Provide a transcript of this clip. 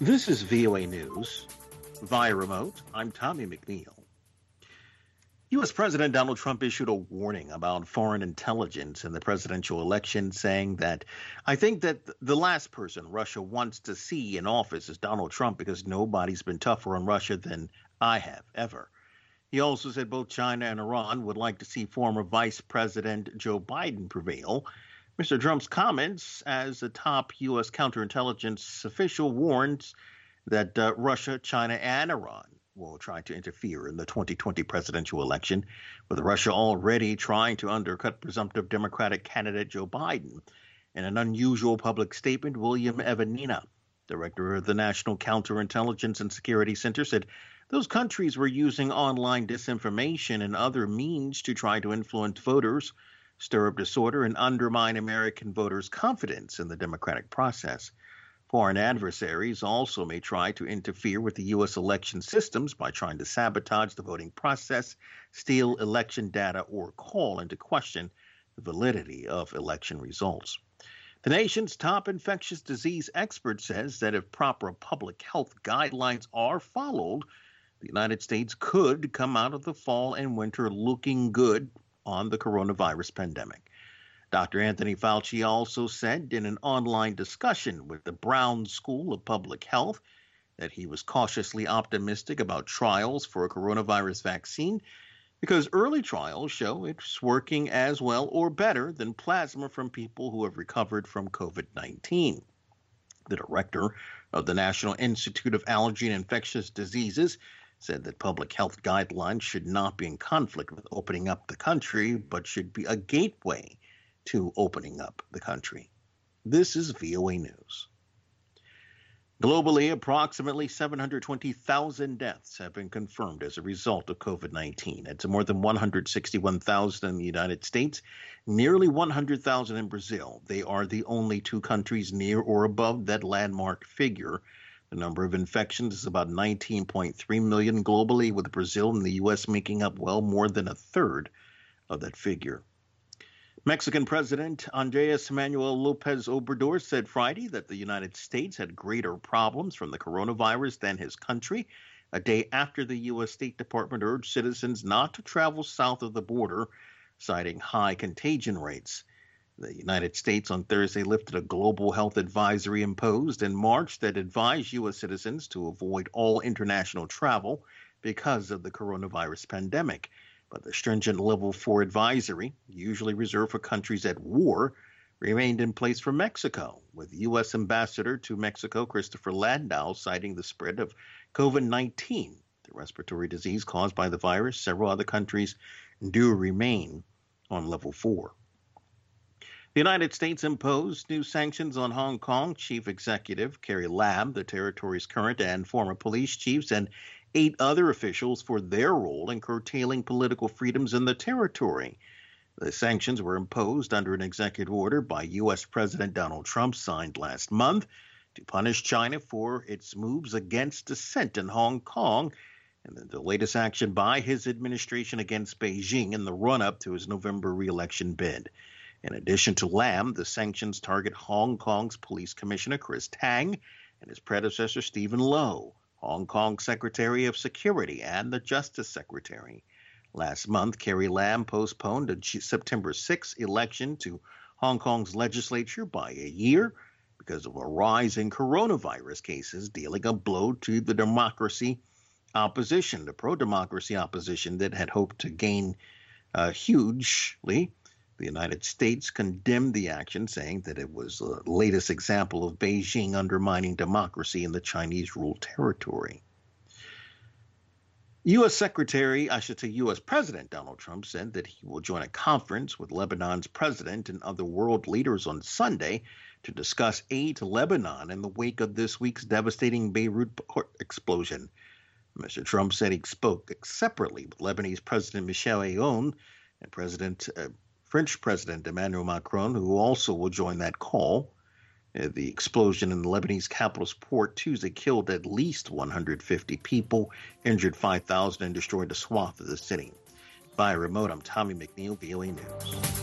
This is VOA News. Via remote, I'm Tommy McNeil. U.S. President Donald Trump issued a warning about foreign intelligence in the presidential election, saying that, "I think that the last person Russia wants to see in office is Donald Trump because nobody's been tougher on Russia than I have ever." He also said both China and Iran would like to see former Vice President Joe Biden prevail. Mr. Trump's comments, as a top U.S. counterintelligence official, warns that Russia, China, and Iran will try to interfere in the 2020 presidential election, with Russia already trying to undercut presumptive Democratic candidate Joe Biden. In an unusual public statement, William Evanina, director of the National Counterintelligence and Security Center, said those countries were using online disinformation and other means to try to influence voters, stir up disorder, and undermine American voters' confidence in the democratic process. Foreign adversaries also may try to interfere with the U.S. election systems by trying to sabotage the voting process, steal election data, or call into question the validity of election results. The nation's top infectious disease expert says that if proper public health guidelines are followed, the United States could come out of the fall and winter looking good on the coronavirus pandemic. Dr. Anthony Fauci also said in an online discussion with the Brown School of Public Health that he was cautiously optimistic about trials for a coronavirus vaccine because early trials show it's working as well or better than plasma from people who have recovered from COVID-19. The director of the National Institute of Allergy and Infectious Diseases said that public health guidelines should not be in conflict with opening up the country, but should be a gateway to opening up the country. This is VOA News. Globally, approximately 720,000 deaths have been confirmed as a result of COVID-19. It's more than 161,000 in the United States, nearly 100,000 in Brazil. They are the only two countries near or above that landmark figure. The number of infections is about 19.3 million globally, with Brazil and the U.S. making up well more than a third of that figure. Mexican President Andrés Manuel López Obrador said Friday that the United States had greater problems from the coronavirus than his country, a day after the U.S. State Department urged citizens not to travel south of the border, citing high contagion rates. The United States on Thursday lifted a global health advisory imposed in March that advised U.S. citizens to avoid all international travel because of the coronavirus pandemic. But the stringent Level 4 advisory, usually reserved for countries at war, remained in place for Mexico, with U.S. Ambassador to Mexico Christopher Landau citing the spread of COVID-19, the respiratory disease caused by the virus. Several other countries do remain on Level 4. The United States imposed new sanctions on Hong Kong Chief Executive Carrie Lam, the territory's current and former police chiefs, and 8 other officials for their role in curtailing political freedoms in the territory. The sanctions were imposed under an executive order by U.S. President Donald Trump signed last month to punish China for its moves against dissent in Hong Kong, and the latest action by his administration against Beijing in the run-up to his November re-election bid. In addition to Lam, the sanctions target Hong Kong's police commissioner Chris Tang and his predecessor Stephen Low, Hong Kong Secretary of Security, and the Justice Secretary. Last month, Carrie Lam postponed a September 6 election to Hong Kong's legislature by a year because of a rise in coronavirus cases, dealing a blow to the democracy opposition, the pro-democracy opposition that had hoped to gain hugely. The United States condemned the action, saying that it was the latest example of Beijing undermining democracy in the Chinese-ruled territory. U.S. President Donald Trump said that he will join a conference with Lebanon's president and other world leaders on Sunday to discuss aid to Lebanon in the wake of this week's devastating Beirut port explosion. Mr. Trump said he spoke separately with Lebanese President Michel Aoun and French President Emmanuel Macron, who also will join that call. The explosion in the Lebanese capital's port Tuesday killed at least 150 people, injured 5,000, and destroyed a swath of the city. By remote, I'm Tommy McNeil, VOA News.